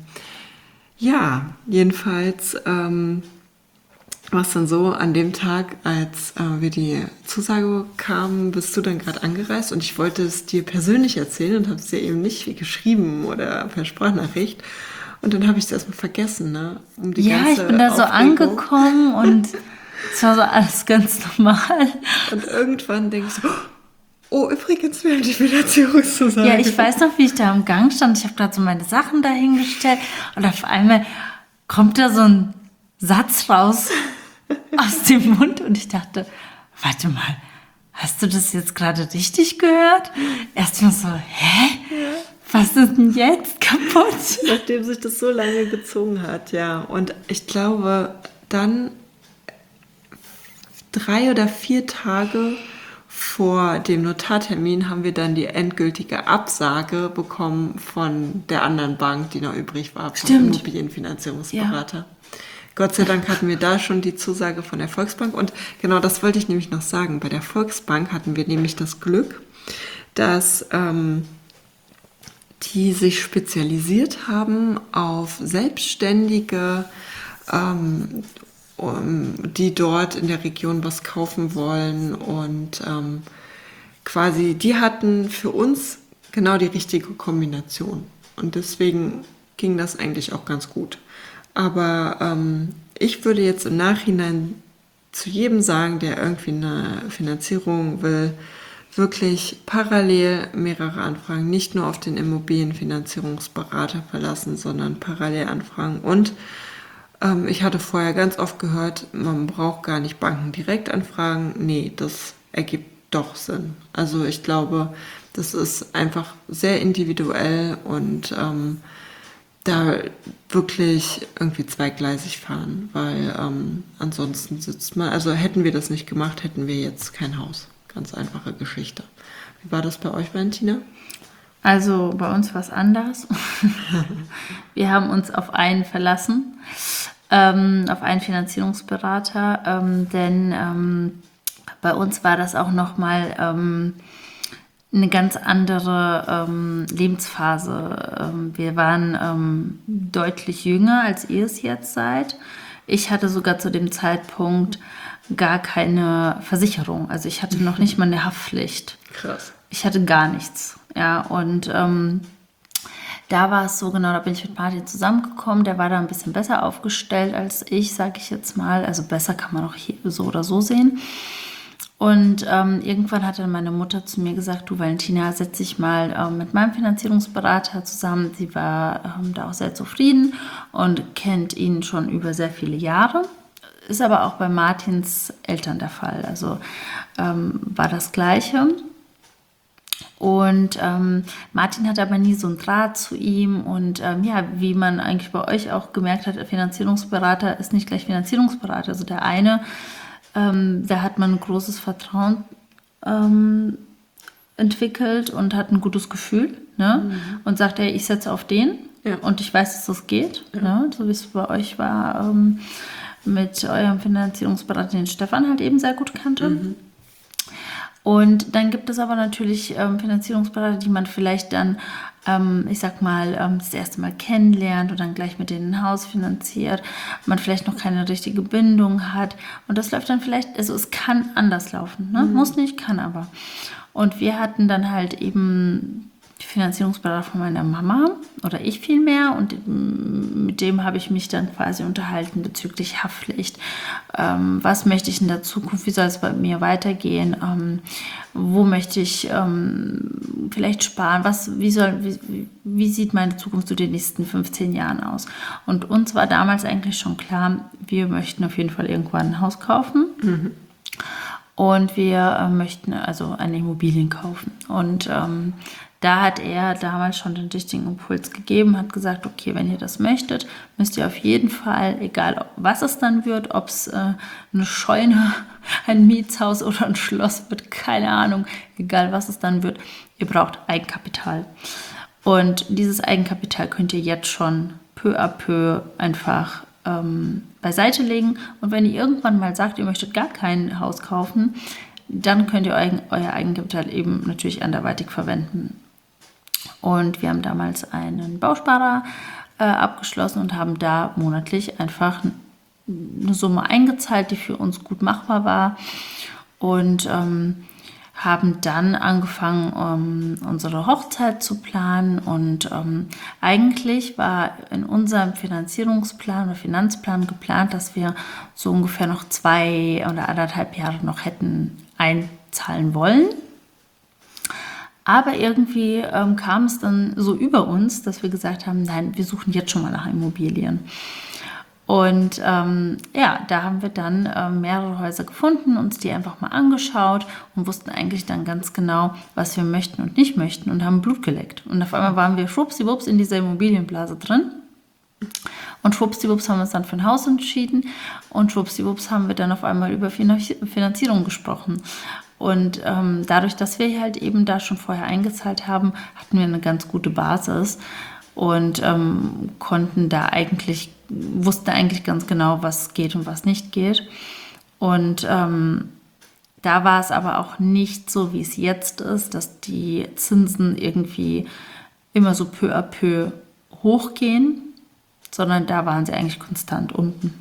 ja, jedenfalls ähm, war es dann so, an dem Tag, als äh, wir die Zusage bekamen, bist du dann gerade angereist und ich wollte es dir persönlich erzählen und habe es dir eben nicht wie geschrieben oder per Sprachnachricht. Und dann habe ich es erstmal vergessen, ne? Um die Ja, ganze ich bin da so Aufregung. angekommen und es war so alles ganz normal. Und irgendwann denke ich so, oh, übrigens, wir haben die Finanzierungszusage. Ja, ich weiß noch, wie ich da am Gang stand. Ich habe gerade so meine Sachen dahingestellt und auf einmal kommt da so ein Satz raus aus dem Mund und ich dachte, warte mal, hast du das jetzt gerade richtig gehört? Erstmal so, hä? Ja. Was ist denn jetzt kaputt? Nachdem sich das so lange gezogen hat, ja. Und ich glaube, dann drei oder vier Tage vor dem Notartermin haben wir dann die endgültige Absage bekommen von der anderen Bank, die noch übrig war, vom Stimmt. Immobilienfinanzierungsberater. Ja. Gott sei Dank hatten wir da schon die Zusage von der Volksbank. Und genau das wollte ich nämlich noch sagen. Bei der Volksbank hatten wir nämlich das Glück, dass ähm, die sich spezialisiert haben auf Selbstständige, ähm, um, die dort in der Region was kaufen wollen. Und ähm, quasi, die hatten für uns genau die richtige Kombination. Und deswegen ging das eigentlich auch ganz gut. Aber ähm, ich würde jetzt im Nachhinein zu jedem sagen, der irgendwie eine Finanzierung will, wirklich parallel mehrere Anfragen, nicht nur auf den Immobilienfinanzierungsberater verlassen, sondern parallel anfragen. Und ähm, ich hatte vorher ganz oft gehört, man braucht gar nicht Banken direkt anfragen. Nee, das ergibt doch Sinn. Also ich glaube, das ist einfach sehr individuell und ähm, da wirklich irgendwie zweigleisig fahren, weil ähm, ansonsten sitzt man, also hätten wir das nicht gemacht, hätten wir jetzt kein Haus. Ganz einfache Geschichte. Wie war das bei euch, Valentina? Also bei uns war es anders. Wir haben uns auf einen verlassen, ähm, auf einen Finanzierungsberater, ähm, denn ähm, bei uns war das auch nochmal ähm, eine ganz andere ähm, Lebensphase. Ähm, wir waren ähm, deutlich jünger, als ihr es jetzt seid. Ich hatte sogar zu dem Zeitpunkt gar keine Versicherung. Also ich hatte noch nicht mal eine Haftpflicht. Krass. Ich hatte gar nichts. Ja, und ähm, da war es so, genau, da bin ich mit Martin zusammengekommen. Der war da ein bisschen besser aufgestellt als ich, sage ich jetzt mal. Also besser kann man auch hier so oder so sehen. Und ähm, irgendwann hat dann meine Mutter zu mir gesagt, du Valentina, setz dich mal ähm, mit meinem Finanzierungsberater zusammen. Sie war ähm, da auch sehr zufrieden und kennt ihn schon über sehr viele Jahre. Ist aber auch bei Martins Eltern der Fall. Also ähm, war das Gleiche. Und ähm, Martin hat aber nie so einen Draht zu ihm. Und ähm, ja, wie man eigentlich bei euch auch gemerkt hat, Finanzierungsberater ist nicht gleich Finanzierungsberater. Also der eine, ähm, da hat man ein großes Vertrauen ähm, entwickelt und hat ein gutes Gefühl. Ne? Mhm. Und sagt, hey, ich setze auf den ja. und ich weiß, dass das geht. Ja. Ne? So wie es bei euch war, ähm, mit eurem Finanzierungsberater, den Stefan halt eben sehr gut kannte. Mhm. Und dann gibt es aber natürlich ähm, Finanzierungsberater, die man vielleicht dann, ähm, ich sag mal, ähm, das erste Mal kennenlernt und dann gleich mit denen ein Haus finanziert, man vielleicht noch keine richtige Bindung hat und das läuft dann vielleicht, also es kann anders laufen, ne? Mhm. Muss nicht, kann aber. Und wir hatten dann halt eben die Finanzierungsberater von meiner Mama oder ich vielmehr und mit dem habe ich mich dann quasi unterhalten bezüglich Haftpflicht. Ähm, was möchte ich in der Zukunft, wie soll es bei mir weitergehen, ähm, wo möchte ich ähm, vielleicht sparen, was, wie, soll, wie, wie sieht meine Zukunft zu den nächsten fünfzehn Jahren aus? Und uns war damals eigentlich schon klar, wir möchten auf jeden Fall irgendwann ein Haus kaufen. Mhm. Und wir äh, möchten also eine Immobilien kaufen. Und ähm, da hat er damals schon den richtigen Impuls gegeben, hat gesagt, okay, wenn ihr das möchtet, müsst ihr auf jeden Fall, egal was es dann wird, ob es äh, eine Scheune, ein Mietshaus oder ein Schloss wird, keine Ahnung, egal was es dann wird, ihr braucht Eigenkapital. Und dieses Eigenkapital könnt ihr jetzt schon peu à peu einfach ähm, beiseite legen. Und wenn ihr irgendwann mal sagt, ihr möchtet gar kein Haus kaufen, dann könnt ihr euer, euer Eigenkapital eben natürlich anderweitig verwenden. Und wir haben damals einen Bausparer äh, abgeschlossen und haben da monatlich einfach eine Summe eingezahlt, die für uns gut machbar war. Und ähm, haben dann angefangen, um, unsere Hochzeit zu planen. Und ähm, eigentlich war in unserem Finanzierungsplan oder Finanzplan geplant, dass wir so ungefähr noch zwei oder anderthalb Jahre noch hätten einzahlen wollen. Aber irgendwie ähm, kam es dann so über uns, dass wir gesagt haben, nein, wir suchen jetzt schon mal nach Immobilien. Und ähm, ja, da haben wir dann ähm, mehrere Häuser gefunden, uns die einfach mal angeschaut und wussten eigentlich dann ganz genau, was wir möchten und nicht möchten und haben Blut geleckt. Und auf einmal waren wir schwuppsiwupps in dieser Immobilienblase drin. Und schwuppsiwupps haben wir uns dann für ein Haus entschieden und schwuppsiwupps haben wir dann auf einmal über Finanzierung gesprochen. Und ähm, dadurch, dass wir halt eben da schon vorher eingezahlt haben, hatten wir eine ganz gute Basis und ähm, konnten da eigentlich, wussten eigentlich ganz genau, was geht und was nicht geht. Und ähm, da war es aber auch nicht so, wie es jetzt ist, dass die Zinsen irgendwie immer so peu à peu hochgehen, sondern da waren sie eigentlich konstant unten.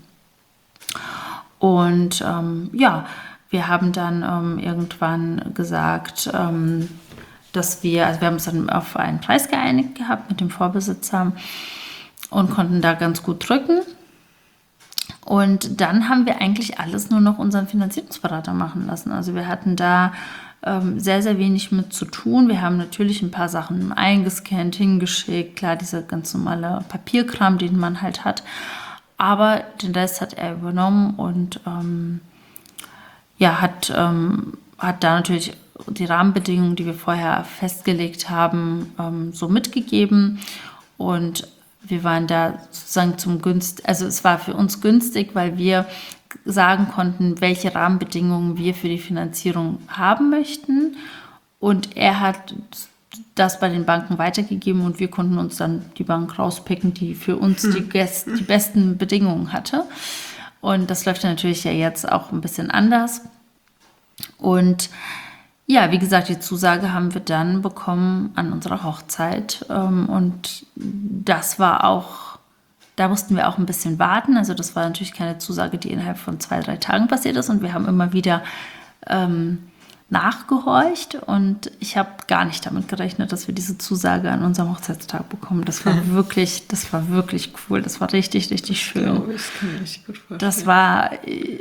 Und ähm, ja, wir haben dann ähm, irgendwann gesagt, ähm, dass wir, also wir haben uns dann auf einen Preis geeinigt gehabt mit dem Vorbesitzer und konnten da ganz gut drücken. Und dann haben wir eigentlich alles nur noch unseren Finanzierungsberater machen lassen. Also wir hatten da ähm, sehr, sehr wenig mit zu tun. Wir haben natürlich ein paar Sachen eingescannt, hingeschickt, klar, dieser ganz normale Papierkram, den man halt hat. Aber den Rest hat er übernommen und ähm, ja, hat, ähm, hat da natürlich die Rahmenbedingungen, die wir vorher festgelegt haben, ähm, so mitgegeben. Und wir waren da sozusagen zum günstig, also es war für uns günstig, weil wir sagen konnten, welche Rahmenbedingungen wir für die Finanzierung haben möchten. Und er hat das bei den Banken weitergegeben und wir konnten uns dann die Bank rauspicken, die für uns die, Gäst, die besten Bedingungen hatte. Und das läuft natürlich ja jetzt auch ein bisschen anders. Und ja, wie gesagt, die Zusage haben wir dann bekommen an unserer Hochzeit. Und das war auch, da mussten wir auch ein bisschen warten. Also das war natürlich keine Zusage, die innerhalb von zwei, drei Tagen passiert ist. Und wir haben immer wieder ähm, nachgehorcht. Und ich habe gar nicht damit gerechnet, dass wir diese Zusage an unserem Hochzeitstag bekommen. Das war wirklich, das war wirklich cool. Das war richtig, richtig schön. Ja, ich kann mir richtig gut vorstellen. Das war...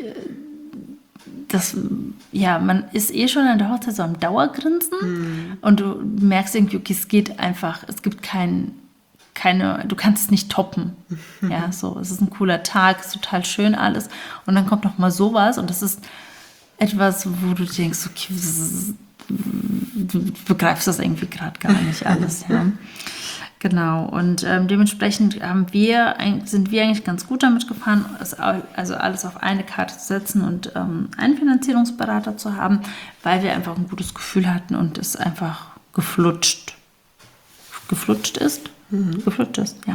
Das, ja, man ist eh schon an der Hochzeit so am Dauergrinsen mm. und du merkst irgendwie, okay, es geht einfach, es gibt kein, keine, du kannst es nicht toppen. Ja, so, es ist ein cooler Tag, es ist total schön alles und dann kommt noch mal sowas und das ist etwas, wo du denkst, okay, ist, du begreifst das irgendwie gerade gar nicht alles, ja. Genau, und ähm, dementsprechend haben wir, sind wir eigentlich ganz gut damit gefahren, also alles auf eine Karte zu setzen und ähm, einen Finanzierungsberater zu haben, weil wir einfach ein gutes Gefühl hatten und es einfach geflutscht, geflutscht ist. Mhm. Geflutscht ist, ja.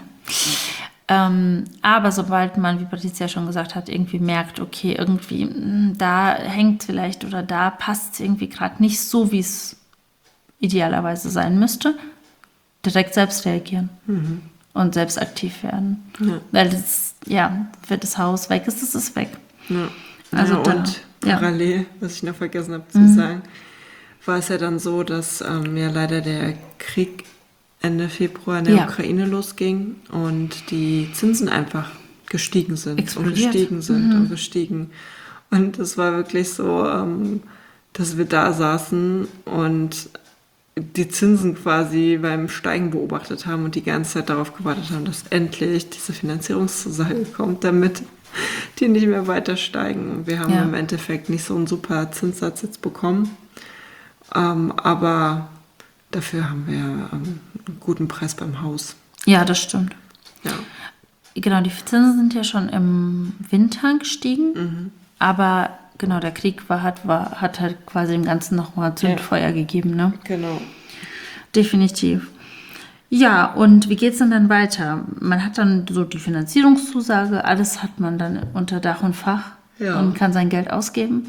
Ähm, aber sobald man, wie Patricia schon gesagt hat, irgendwie merkt, okay, irgendwie mh, da hängt vielleicht oder da passt es irgendwie gerade nicht so, wie es idealerweise sein müsste, direkt selbst reagieren mhm. und selbst aktiv werden. Ja. Weil das, ja, wenn das Haus weg ist, ist es weg. Ja. Also ja, da, und ja. parallel, was ich noch vergessen habe zu mhm. sagen, war es ja dann so, dass ähm, ja leider der Krieg Ende Februar in der ja. Ukraine losging und die Zinsen einfach gestiegen sind Explodiert. und gestiegen sind mhm. und gestiegen. Und es war wirklich so, ähm, dass wir da saßen und die Zinsen quasi beim Steigen beobachtet haben und die ganze Zeit darauf gewartet haben, dass endlich diese Finanzierungszusage kommt, damit die nicht mehr weiter steigen. Wir haben ja. im Endeffekt nicht so einen super Zinssatz jetzt bekommen, ähm, aber dafür haben wir ähm, einen guten Preis beim Haus. Ja, das stimmt. Ja. Genau, die Zinsen sind ja schon im Winter gestiegen, mhm. aber genau, der Krieg war, hat, war, hat halt quasi dem Ganzen nochmal Zündfeuer ja. gegeben, ne? Genau. Definitiv. Ja, und wie geht es denn dann weiter? Man hat dann so die Finanzierungszusage, alles hat man dann unter Dach und Fach ja. und kann sein Geld ausgeben.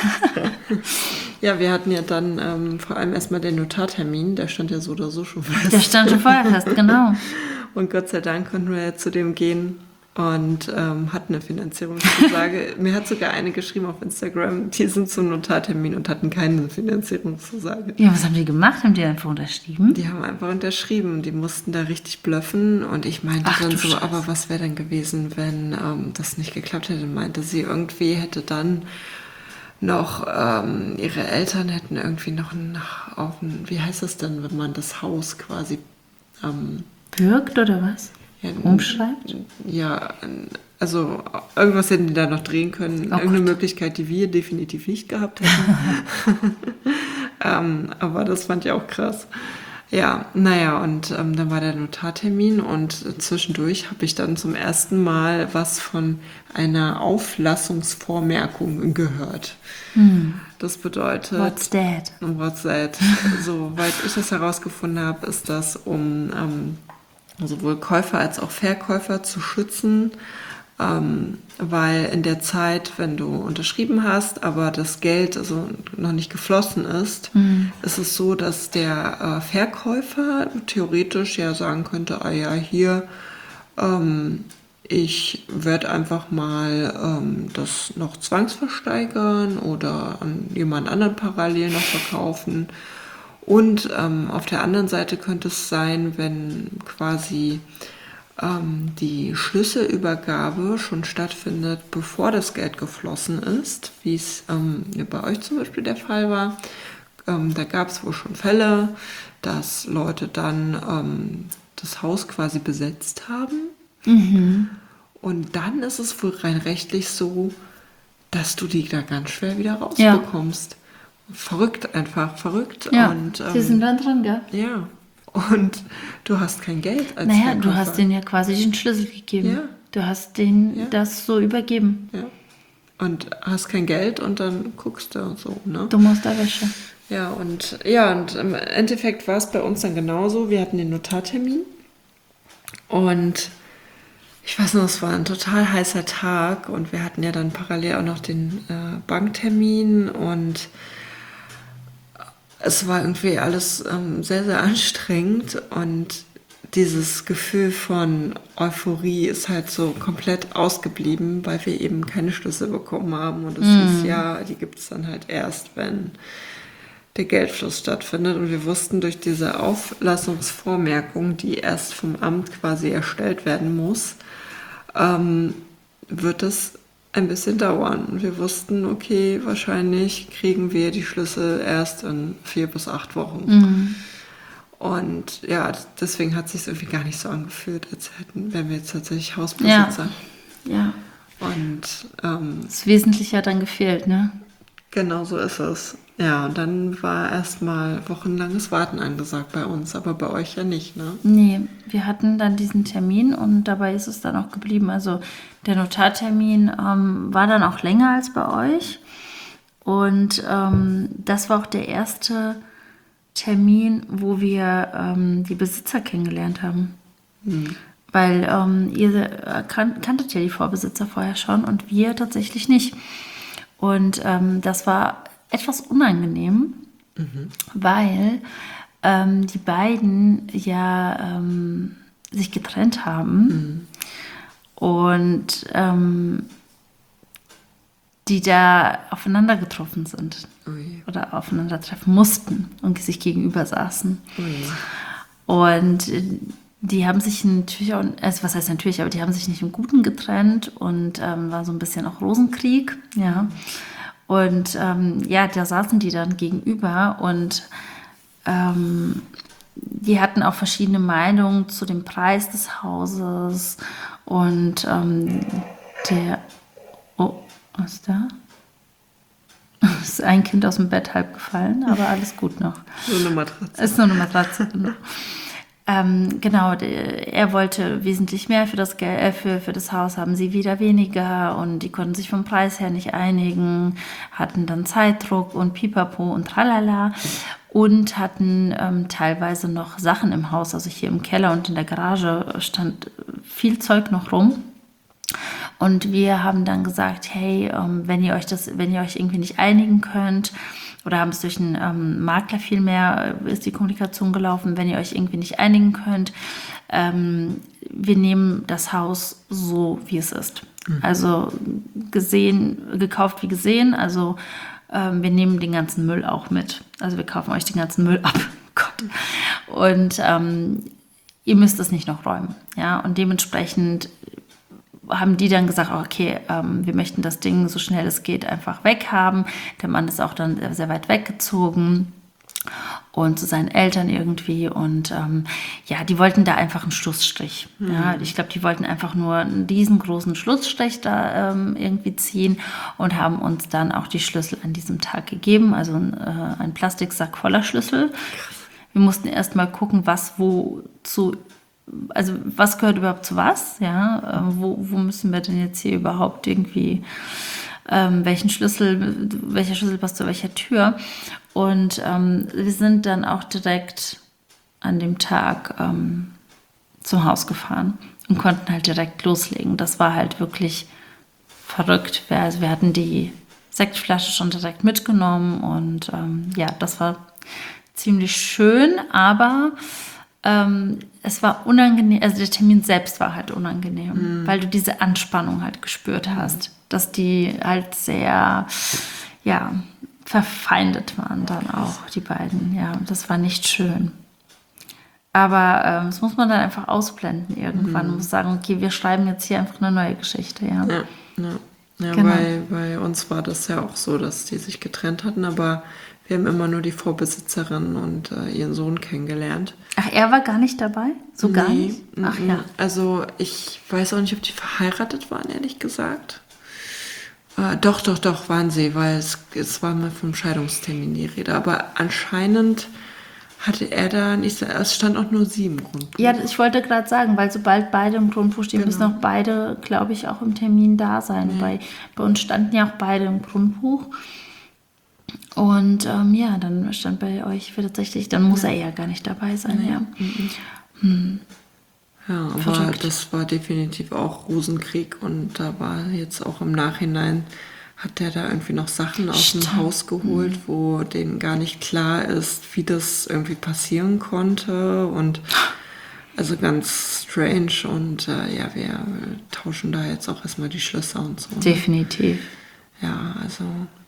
Ja, wir hatten ja dann ähm, vor allem erstmal den Notartermin, der stand ja so oder so schon fest. Der stand schon vorher fest, genau. Und Gott sei Dank konnten wir ja zu dem gehen und ähm, hatten eine Finanzierungszusage. Mir hat sogar eine geschrieben auf Instagram, die sind zum Notartermin und hatten keine Finanzierungszusage. Ja, was haben die gemacht? Haben die einfach unterschrieben? Die haben einfach unterschrieben. Die mussten da richtig blöffen und ich meinte Ach, dann so, Scheiße. Aber was wäre denn gewesen, wenn ähm, das nicht geklappt hätte? Meinte sie, irgendwie hätte dann noch, ähm, ihre Eltern hätten irgendwie noch ein, auf ein, wie heißt das denn, wenn man das Haus quasi ähm, bürgt oder was? Ja, umschreibt? Ja, also irgendwas hätten die da noch drehen können. Oh Irgendeine Gott. Möglichkeit, die wir definitiv nicht gehabt hätten. ähm, aber das fand ich auch krass. Ja, naja, und ähm, dann war der Notartermin und äh, zwischendurch habe ich dann zum ersten Mal was von einer Auflassungsvormerkung gehört. Hm. Das bedeutet... What's that? What's that? Soweit ich das herausgefunden habe, ist das, um ähm, sowohl Käufer als auch Verkäufer zu schützen, ähm, weil in der Zeit, wenn du unterschrieben hast, aber das Geld also noch nicht geflossen ist, mhm. ist es so, dass der äh, Verkäufer theoretisch ja sagen könnte, ah ja, hier, ähm, ich werde einfach mal ähm, das noch zwangsversteigern oder an jemand anderen parallel noch verkaufen. Und ähm, auf der anderen Seite könnte es sein, wenn quasi ähm, die Schlüsselübergabe schon stattfindet, bevor das Geld geflossen ist, wie es ähm, bei euch zum Beispiel der Fall war. Ähm, da gab es wohl schon Fälle, dass Leute dann ähm, das Haus quasi besetzt haben. Mhm. Und dann ist es wohl rein rechtlich so, dass du die da ganz schwer wieder rausbekommst. Ja. Verrückt einfach, verrückt. Ja, und, ähm, sie sind dann dran, gell? Ja, und du hast kein Geld als Naja, Verkäufer. Du hast denen ja quasi den Schlüssel gegeben. Ja. Du hast denen ja. das so übergeben. Ja. Und hast kein Geld und dann guckst du so, ne? Du musst da Wäsche. Ja, und ja, und im Endeffekt war es bei uns dann genauso. Wir hatten den Notartermin und ich weiß noch, es war ein total heißer Tag und wir hatten ja dann parallel auch noch den äh, Banktermin und es war irgendwie alles ähm, sehr, sehr anstrengend und dieses Gefühl von Euphorie ist halt so komplett ausgeblieben, weil wir eben keine Schlüssel bekommen haben und es hieß, ja, die gibt es dann halt erst, wenn der Geldfluss stattfindet. Und wir wussten durch diese Auflassungsvormerkung, die erst vom Amt quasi erstellt werden muss, ähm, wird es ein bisschen dauern. Und wir wussten, okay, wahrscheinlich kriegen wir die Schlüssel erst in vier bis acht Wochen. Mhm. Und ja, deswegen hat es sich irgendwie gar nicht so angefühlt, als hätten, wären wir jetzt tatsächlich Hausbesitzer. Ja. ja. Und ähm, Das Wesentliche hat dann gefehlt, ne? genau so ist es. Ja, und dann war erstmal wochenlanges Warten angesagt bei uns, aber bei euch ja nicht, ne? Nee, wir hatten dann diesen Termin und dabei ist es dann auch geblieben. Also der Notartermin ähm, war dann auch länger als bei euch. Und ähm, das war auch der erste Termin, wo wir ähm, die Besitzer kennengelernt haben. Hm. Weil ähm, ihr kan- kanntet ja die Vorbesitzer vorher schon und wir tatsächlich nicht. Und ähm, das war etwas unangenehm, mhm. weil ähm, die beiden ja ähm, sich getrennt haben mhm. und ähm, die da aufeinander getroffen sind Ui. Oder aufeinandertreffen mussten und sich gegenüber saßen. Ui. Und die haben sich natürlich auch, also was heißt natürlich, aber die haben sich nicht im Guten getrennt und ähm, war so ein bisschen auch Rosenkrieg, ja. Und ähm, ja, da saßen die dann gegenüber und ähm, die hatten auch verschiedene Meinungen zu dem Preis des Hauses und ähm, der, oh, was ist da? Es ist ein Kind aus dem Bett halb gefallen, aber alles gut noch. Nur eine Matratze. Es ist nur eine Matratze, genau. Ähm, genau, er wollte wesentlich mehr für das, Geld, äh, für, für das Haus, haben sie wieder weniger und die konnten sich vom Preis her nicht einigen, hatten dann Zeitdruck und Pipapo und Tralala und hatten ähm, teilweise noch Sachen im Haus, also hier im Keller und in der Garage stand viel Zeug noch rum. Und wir haben dann gesagt, hey, ähm, wenn ihr euch das, wenn ihr euch irgendwie nicht einigen könnt, oder haben es durch einen ähm, Makler vielmehr, ist die Kommunikation gelaufen, wenn ihr euch irgendwie nicht einigen könnt, ähm, wir nehmen das Haus so, wie es ist. Mhm. Also gesehen, gekauft wie gesehen, also ähm, wir nehmen den ganzen Müll auch mit. Also wir kaufen euch den ganzen Müll ab. Gott. Und ähm, ihr müsst es nicht noch räumen. Ja? Und dementsprechend haben die dann gesagt, okay, ähm, wir möchten das Ding so schnell es geht einfach weghaben. Der Mann ist auch dann sehr weit weggezogen und zu seinen Eltern irgendwie. Und ähm, ja, die wollten da einfach einen Schlussstrich. Mhm. Ja, ich glaube, die wollten einfach nur einen riesengroßen Schlussstrich da ähm, irgendwie ziehen und haben uns dann auch die Schlüssel an diesem Tag gegeben. Also äh, ein Plastiksack voller Schlüssel. Wir mussten erst mal gucken, was wo zu Also was gehört überhaupt zu was, ja, äh, wo, wo müssen wir denn jetzt hier überhaupt irgendwie, ähm, welchen Schlüssel, welcher Schlüssel passt zu welcher Tür und ähm, wir sind dann auch direkt an dem Tag ähm, zum Haus gefahren und konnten halt direkt loslegen. Das war halt wirklich verrückt, wir, also wir hatten die Sektflasche schon direkt mitgenommen und ähm, ja, das war ziemlich schön, aber Ähm, es war unangenehm, also der Termin selbst war halt unangenehm, mm. weil du diese Anspannung halt gespürt hast, mm. dass die halt sehr, ja, verfeindet waren dann auch, die beiden, ja, das war nicht schön. Aber ähm, das muss man dann einfach ausblenden irgendwann, mm. muss sagen, okay, wir schreiben jetzt hier einfach eine neue Geschichte, ja. Ja, ja. ja genau. bei, bei uns war das ja auch so, dass die sich getrennt hatten, aber wir haben immer nur die Vorbesitzerin und äh, ihren Sohn kennengelernt. Ach, er war gar nicht dabei? So nee, gar nicht? Ach m- ja. Also ich weiß auch nicht, ob die verheiratet waren, ehrlich gesagt. Äh, doch, doch, doch, waren sie, weil es, es war mal vom Scheidungstermin die Rede. Aber anscheinend hatte er da nicht, es stand auch nur sie im Grundbuch. Ja, ich wollte gerade sagen, weil sobald beide im Grundbuch stehen, genau. müssen auch beide, glaube ich, auch im Termin da sein. Ja. Bei, bei uns standen ja auch beide im Grundbuch. Und ähm, ja, dann stand bei euch für tatsächlich, dann muss er ja gar nicht dabei sein, ja. Hm. Ja, aber Verrückt. das war definitiv auch Rosenkrieg und da war jetzt auch im Nachhinein, hat der da irgendwie noch Sachen aus dem Stimmt. Haus geholt, wo denen gar nicht klar ist, wie das irgendwie passieren konnte und also ganz strange und äh, ja, wir tauschen da jetzt auch erstmal die Schlösser und so. Ne? Definitiv. Ja, also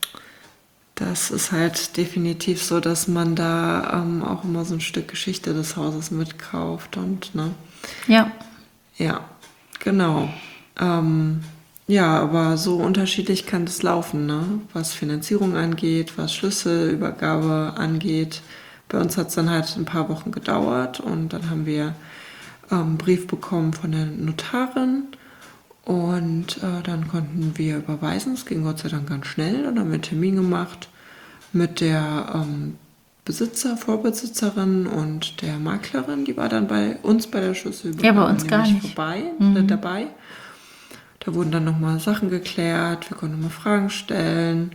das ist halt definitiv so, dass man da ähm, auch immer so ein Stück Geschichte des Hauses mitkauft und ne. Ja. Ja, genau. Ähm, ja, aber so unterschiedlich kann das laufen, ne? Was Finanzierung angeht, was Schlüsselübergabe angeht. Bei uns hat es dann halt ein paar Wochen gedauert und dann haben wir ähm, einen Brief bekommen von der Notarin und äh, dann konnten wir überweisen. Es ging Gott sei Dank ganz schnell. Dann haben wir einen Termin gemacht mit der ähm, Besitzer, Vorbesitzerin und der Maklerin. Die war dann bei uns bei der Schlüsselübergabe Ja, bei uns gar nämlich nicht. vorbei, äh, dabei. Da wurden dann nochmal Sachen geklärt, wir konnten nochmal Fragen stellen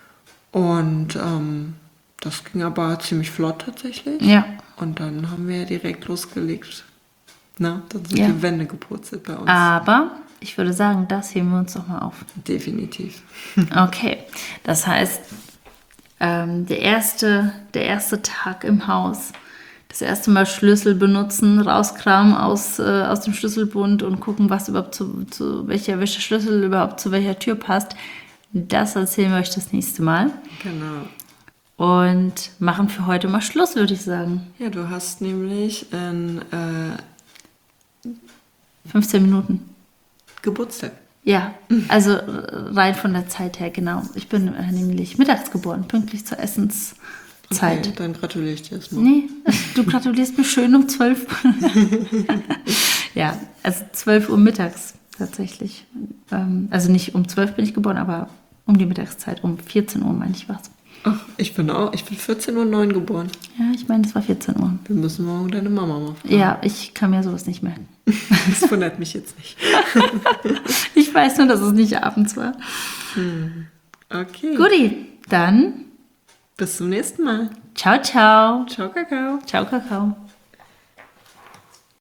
und ähm, das ging aber ziemlich flott tatsächlich. Ja. Und dann haben wir direkt losgelegt. Na, dann sind Ja. die Wände gepurzelt bei uns. Aber ich würde sagen, das heben wir uns doch mal auf. Definitiv. Okay, das heißt, ähm, der, erste, der erste Tag im Haus, das erste Mal Schlüssel benutzen, rauskramen aus, äh, aus dem Schlüsselbund und gucken, was überhaupt zu, zu welcher, welcher Schlüssel überhaupt zu welcher Tür passt. Das erzählen wir euch das nächste Mal. Genau. Und machen für heute mal Schluss, würde ich sagen. Ja, du hast nämlich einen äh, fünfzehn Minuten. Geburtstag. Ja, also äh, rein von der Zeit her, genau. Ich bin äh, nämlich mittags geboren, pünktlich zur Essenszeit. Okay, dann gratuliere ich dir erstmal. Nee, du gratulierst mir schön um zwölf. Ja, also zwölf Uhr mittags tatsächlich. Ähm, also nicht um zwölf bin ich geboren, aber um die Mittagszeit, um vierzehn Uhr meine ich was. Ach, ich bin auch, ich bin vierzehn Uhr neun geboren. Ja, ich meine, es war vierzehn Uhr. Wir müssen morgen deine Mama mal fragen. Ja, ich kann mir sowas nicht merken. Das wundert mich jetzt nicht. Ich weiß nur, dass es nicht abends war. Okay. Guti, dann Bis zum nächsten Mal. ciao, ciao. Ciao, Kakao. Ciao, Kakao.